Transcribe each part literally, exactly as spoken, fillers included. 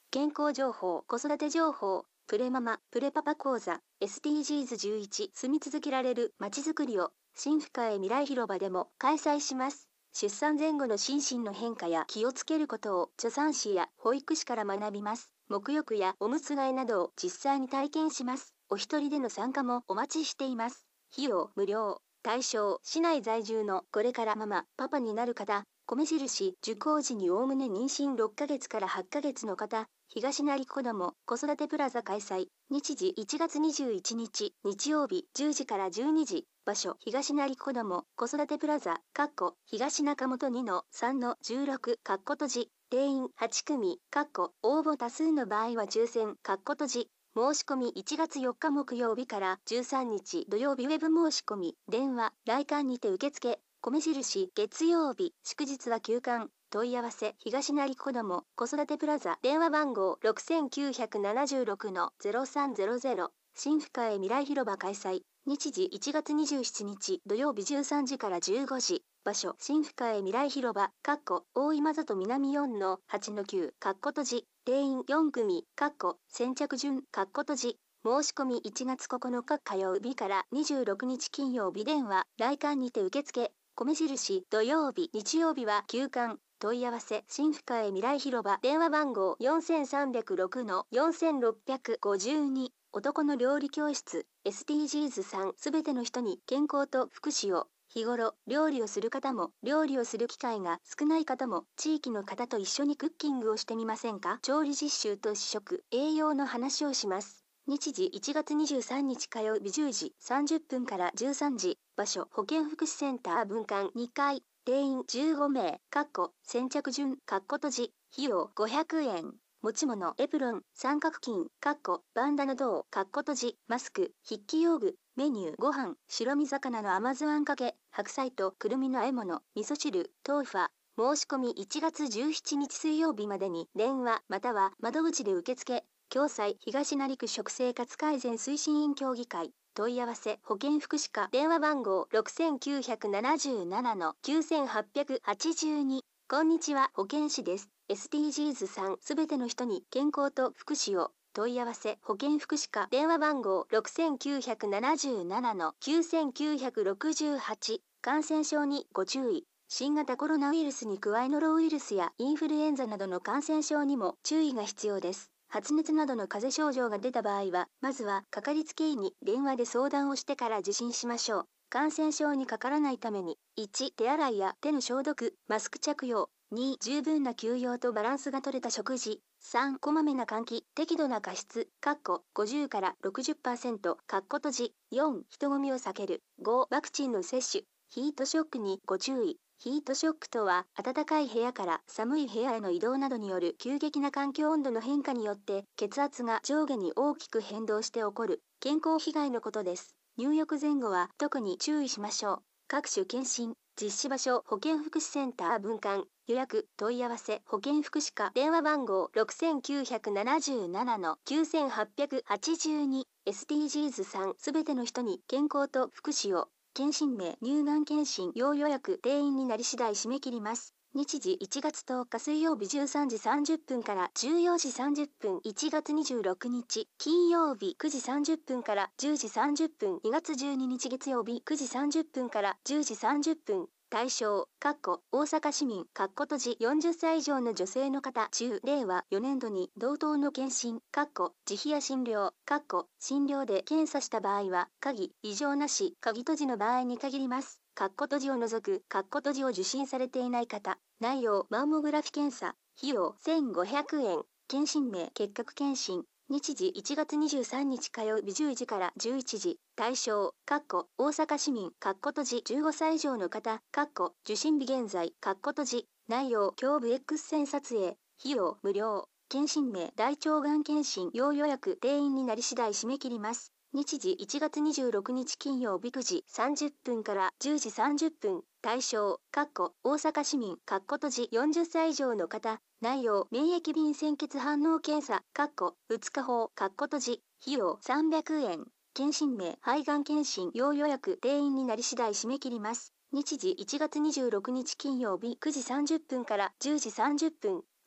健康情報、子育て情報、プレママ、プレパパ講座、エスディージーズじゅういち 住み続けられるまちづくりを、新深へ未来広場でも開催します。出産前後の心身の変化や気をつけることを助産師や保育士から学びます。沐浴やおむつ替えなどを実際に体験します。お一人での参加もお待ちしています。費用無料。対象、市内在住のこれからママ、パパになる方、米印、受講時におおむね妊娠ろっかげつからはちかげつの方、東成子ども子育てプラザ開催。日時いちがつにじゅういちにち、日曜日じゅうじからじゅうにじ。場所、東成子ども子育てプラザ、かっこ東中本 にのさんのじゅうろく、かっこ閉じ。定員はちくみ、かっこ応募多数の場合は抽選、かっこ閉じ。申し込みいちがつよっか木曜日からじゅうさんにち土曜日ウェブ申し込み、電話、来館にて受付、米印、月曜日、祝日は休館。問い合わせ、東成子ども子育てプラザ、電話番号 ろくきゅうななろくのゼロさんゼロゼロ、新深へ未来広場開催。日時いちがつにじゅうしちにち土曜日じゅうさんじからじゅうごじ。場所、新深へ未来広場、かっこ大今里南よんのはちのきゅう、かっこ閉じ。定員よんくみ、かっこ先着順、かっこ閉じ。申し込みいちがつここのか火曜日からにじゅうろくにち金曜日、電話、来館にて受付、米印、土曜日、日曜日は休館。問い合わせ、新深へ未来広場、電話番号よんさんぜろろくのよんろくごに。男の料理教室、エスディージーズさん、すべての人に健康と福祉を。日頃、料理をする方も、料理をする機会が少ない方も、地域の方と一緒にクッキングをしてみませんか？調理実習と試食、栄養の話をします。日時いちがつにじゅうさんにち火曜日じゅうじさんじゅっぷんからじゅうさんじ。場所、保健福祉センター分館にかい。定員じゅうごめい、かっこ先着順、かっこ閉じ。費用ごひゃくえん。持ち物、エプロン、三角巾、かっこバンダナ等、かっこ閉じ。マスク、筆記用具、メニュー、ご飯、白身魚の甘酢あんかけ、白菜とくるみの和え物、味噌汁、豆腐。申し込みいちがつじゅうしちにち水曜日までに、電話、または窓口で受付。共済東成区食生活改善推進員協議会。問い合わせ、保健福祉課、電話番号ろくきゅうなななのきゅうはっはちに。こんにちは、保健師です。エスディージーズさん、すべての人に健康と福祉を。問い合わせ、保健福祉課、電話番号ろくきゅうなななのきゅうきゅうろくはち。感染症にご注意。新型コロナウイルスに加えノロウイルスやインフルエンザなどの感染症にも注意が必要です。発熱などの風邪症状が出た場合は、まずはかかりつけ医に電話で相談をしてから受診しましょう。感染症にかからないために、いち、手洗いや手の消毒、マスク着用。に、十分な休養とバランスが取れた食事。さん、こまめな換気、適度な加湿、かっこごじゅうからろくじゅっパーセント、かっこ閉じ。よん、人混みを避ける。ご、ワクチンの接種。ヒートショックにご注意。ヒートショックとは、暖かい部屋から寒い部屋への移動などによる急激な環境温度の変化によって血圧が上下に大きく変動して起こる健康被害のことです。入浴前後は特に注意しましょう。各種検診、実施場所、保健福祉センター分館、予約、問い合わせ、保健福祉課、電話番号ろくきゅうななのきゅうはっはちに。エスディージーズさん、すべての人に健康と福祉を。検診名、乳がん検診要予約、定員になり次第締め切ります。日時いちがつとおか水曜日じゅうさんじさんじゅっぷんからじゅうよじさんじゅっぷん、いちがつにじゅうろくにち金曜日くじさんじゅっぷんからじゅうじさんじゅっぷん、にがつじゅうににち月曜日くじさんじゅっぷんからじゅうじさんじゅっぷん。対象、かっこ大阪市民、かっこ閉じ。よんじゅっさい以上の女性の方、中、れいわよねんどに同等の検診、かっこ自費や診療、かっこ診療で検査した場合は、鍵、異常なし、鍵閉じの場合に限ります。かっこ閉じを除く、かっこ閉じを受診されていない方、内容、マンモグラフィ検査、費用せんごひゃくえん、検診名、結核検診、日時いちがつにじゅうさんにち火曜日じゅうじからじゅういちじ。対象、かっこ大阪市民、かっこ閉じ。じゅうごさい以上の方、かっこ受診日現在、かっこ閉じ。内容、胸部 X 線撮影。費用、無料。検診名、大腸がん検診要予約、定員になり次第締め切ります。日時いちがつにじゅうろくにち金曜日くじさんじゅっぷんからじゅうじさんじゅっぷん。対象、かっこ大阪市民、かっこ閉じ。よんじゅっさい以上の方、内容、免疫便潜血反応検査、かっこうつか法、かっこ閉じ。費用さんびゃくえん。検診名、肺がん検診要予約、定員になり次第締め切ります。日時いちがつにじゅうろくにち金曜日くじさんじゅっぷんからじゅうじさんじゅっぷん。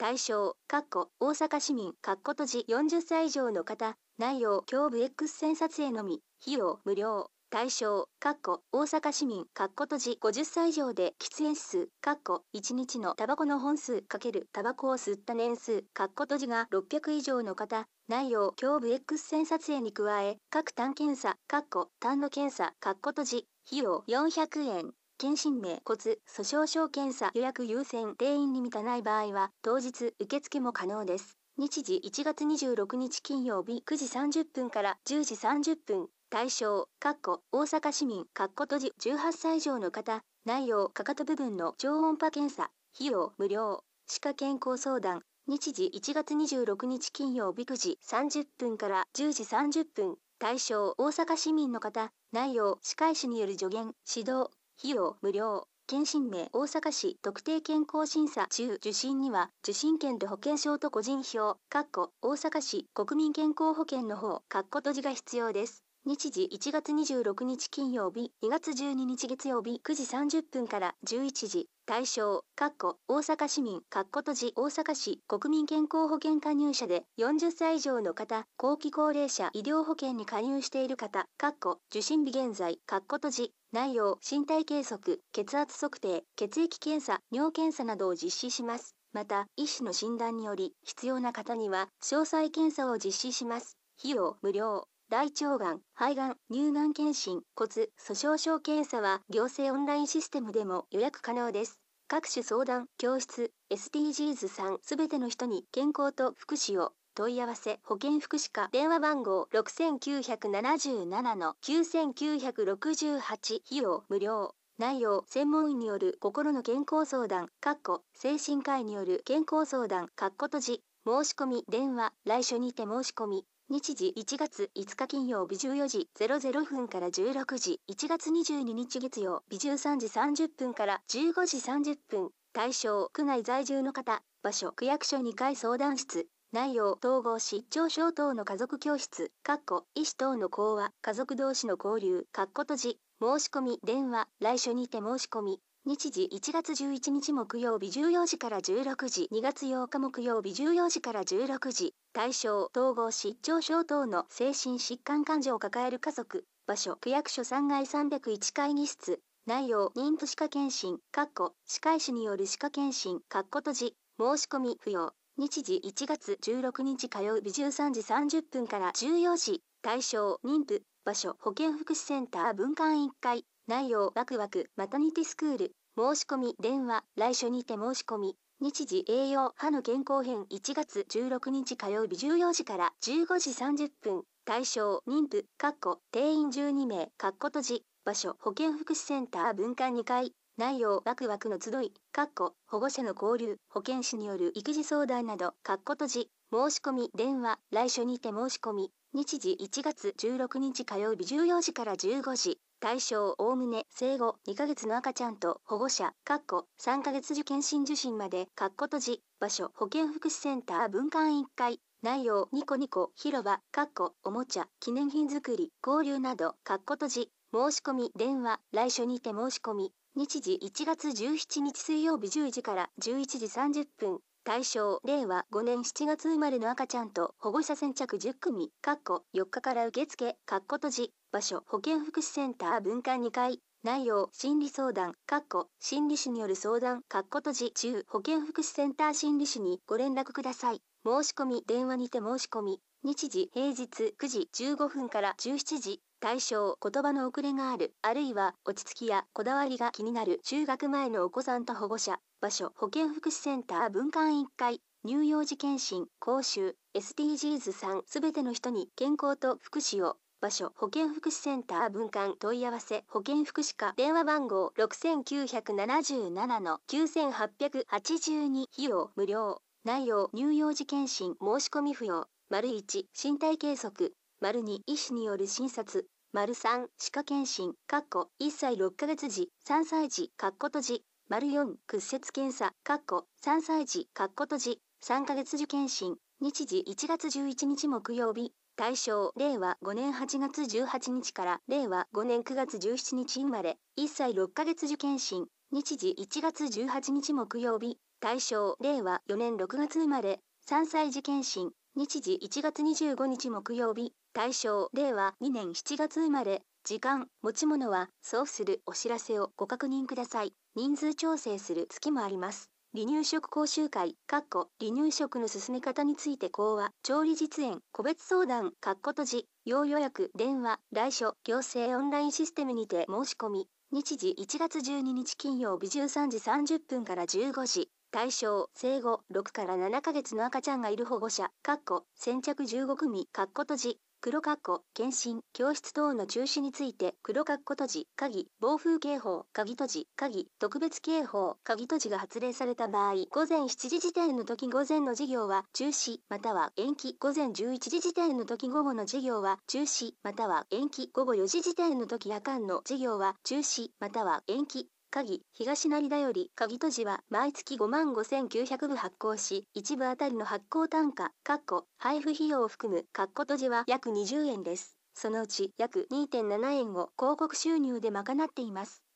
対象、かっこ大阪市民、かっこ閉じよんじゅっさい以上の方、内容、胸部 X 線撮影のみ、費用、無料。対象、かっこ大阪市民、かっこ閉じごじゅっさい以上で喫煙数、かっこいちにちのタバコの本数×タバコを吸った年数、かっこ閉じがろっぴゃく以上の方、内容、胸部 X 線撮影に加え、各単検査、かっこ単の検査、かっこ閉じ、費用よんひゃくえん。検診名、骨、粗鬆症検査予約優先、定員に満たない場合は、当日受付も可能です。日時いちがつにじゅうろくにち金曜日くじさんじゅっぷんからじゅうじさんじゅっぷん。対象、かっこ大阪市民、かっこ閉じじゅうはっさい以上の方、内容、かかと部分の超音波検査、費用無料、歯科健康相談、日時いちがつにじゅうろくにち金曜日くじさんじゅっぷんからじゅうじさんじゅっぷん、対象、大阪市民の方、内容、歯科医師による助言、指導、費用無料。検診名、大阪市特定健康審査中受診には、受診券と保険証と個人票、かっこ大阪市国民健康保険の方、かっこ閉じが必要です。日時いちがつにじゅうろくにち金曜日、にがつじゅうににち月曜日くじさんじゅっぷんからじゅういちじ。対象、かっこ大阪市民、かっこ閉じ大阪市国民健康保険加入者でよんじゅっさい以上の方、後期高齢者医療保険に加入している方、かっこ受診日現在、かっこ閉じ内容、身体計測、血圧測定、血液検査、尿検査などを実施します。また、医師の診断により、必要な方には、詳細検査を実施します。費用無料。大腸がん、肺がん、乳がん検診、骨、粗鬆症検査は、行政オンラインシステムでも予約可能です。各種相談、教室、エスディージーズさん、すべての人に健康と福祉を。問い合わせ保健福祉課電話番号 ろくきゅうなななのきゅうきゅうろくはち 費用無料内容専門医による心の健康相談かっこ精神科医による健康相談かっこ閉じ申し込み電話来所にて申し込み日時いちがついつか金曜日じゅうよじゼロゼロふんからじゅうろくじいちがつにじゅうににち月曜日じゅうさんじさんじゅっぷんからじゅうごじさんじゅっぷん対象区内在住の方場所区役所にかい相談室内容統合失調症等の家族教室、かっこ医師等の講話、家族同士の交流、かっこ閉じ、申し込み、電話、来所にて申し込み、日時いちがつじゅういちにち木曜日じゅうよじからじゅうろくじ、にがつようか木曜日じゅうよじからじゅうろくじ、対象統合失調症等の精神疾患患者を抱える家族、場所区役所さんがいさんびゃくいち会議室、内容妊婦歯科検診、かっこ歯科医師による歯科検診、かっこ閉じ、申し込み不要。日時いちがつじゅうろくにち火曜日じゅうさんじさんじゅっぷんからじゅうよじ、対象妊婦、場所保健福祉センター分館いっかい、内容ワクワクマタニティスクール、申し込み電話、来所にて申し込み、日時栄養歯の健康編いちがつじゅうろくにち火曜日じゅうよじからじゅうごじさんじゅっぷん、対象妊婦、かっこ定員じゅうにめい、かっこ閉じ、場所保健福祉センター分館にかい、内容ワクワクの集い、かっこ保護者の交流、保健師による育児相談など、かっこ閉じ、申し込み、電話、来所にて申し込み、日時いちがつじゅうろくにち火曜日じゅうよじからじゅうごじ、対象おおむね生後にかげつの赤ちゃんと保護者、かっこさんかげつ受検診受診まで、かっこ閉じ、場所保健福祉センター分館いっかい、内容ニコニコ広場、かっこおもちゃ、記念品作り、交流など、かっこ閉じ、申し込み、電話、来所にて申し込み、日時いちがつじゅうしちにち水曜日じゅうじからじゅういちじさんじゅっぷん、対象れいわごねんしちがつ生まれの赤ちゃんと保護者先着じゅっくみ、かっこよっかから受付、かっこ閉じ、場所保健福祉センター分館にかい、内容心理相談、かっこ心理師による相談、かっこ閉じ中保健福祉センター心理師にご連絡ください。申し込み電話にて申し込み、日時平日くじじゅうごふんからじゅうしちじ、対象言葉の遅れがある、あるいは落ち着きやこだわりが気になる中学前のお子さんと保護者、場所保健福祉センター分館いっかい、乳幼児検診、講習、エスディージーズさんすべての人に健康と福祉を、場所保健福祉センター分館問い合わせ保健福祉課電話番号ろくきゅうなななのきゅうはっぴゃくはちじゅうに費用無料内容乳幼児検診申し込み不要丸いち身体計測丸に医師による診察丸さん歯科検診かっこいっさいろっかげつ児さんさい児かっこ閉じ丸よん屈折検査かっこさんさい児かっこ閉じさんかげつ児検診日時いちがつじゅういちにち木曜日対象れいわごねんはちがつじゅうはちにちかられいわごねんくがつじゅうしちにち生まれいっさいろっかげつ児検診日時いちがつじゅうはちにち木曜日対象れいわよねんろくがつ生まれ、さんさい児検診、日時いちがつにじゅうごにち木曜日、対象れいわにねんしちがつ生まれ、時間、持ち物は送付するお知らせをご確認ください。人数調整する月もあります。離乳食講習会、かっこ離乳食の進め方について講話、調理実演、個別相談、かっこ閉じ、要予約、電話、来所、行政オンラインシステムにて申し込み、日時いちがつじゅうににち金曜日じゅうさんじさんじゅっぷんからじゅうごじ、対象、生後ろくからななかげつの赤ちゃんがいる保護者、かっこ先着じゅうごくみ、かっこ閉じ、黒括弧検診教室等の中止について黒括弧閉じ鍵暴風警報鍵閉じ鍵特別警報鍵閉じが発令された場合、午前しちじ時点の時午前の授業は中止または延期、午前じゅういちじ時点の時午後の授業は中止または延期、午後よじ時点の時夜間の授業は中止または延期。鍵東成田より鍵閉じは毎月ごまんごせんきゅうひゃくぶ発行し、いちぶあたりの発行単価かっこ配布費用を含むかっこ閉じは約にじゅうえんです。そのうち約 にてんななえんを広告収入で賄っています。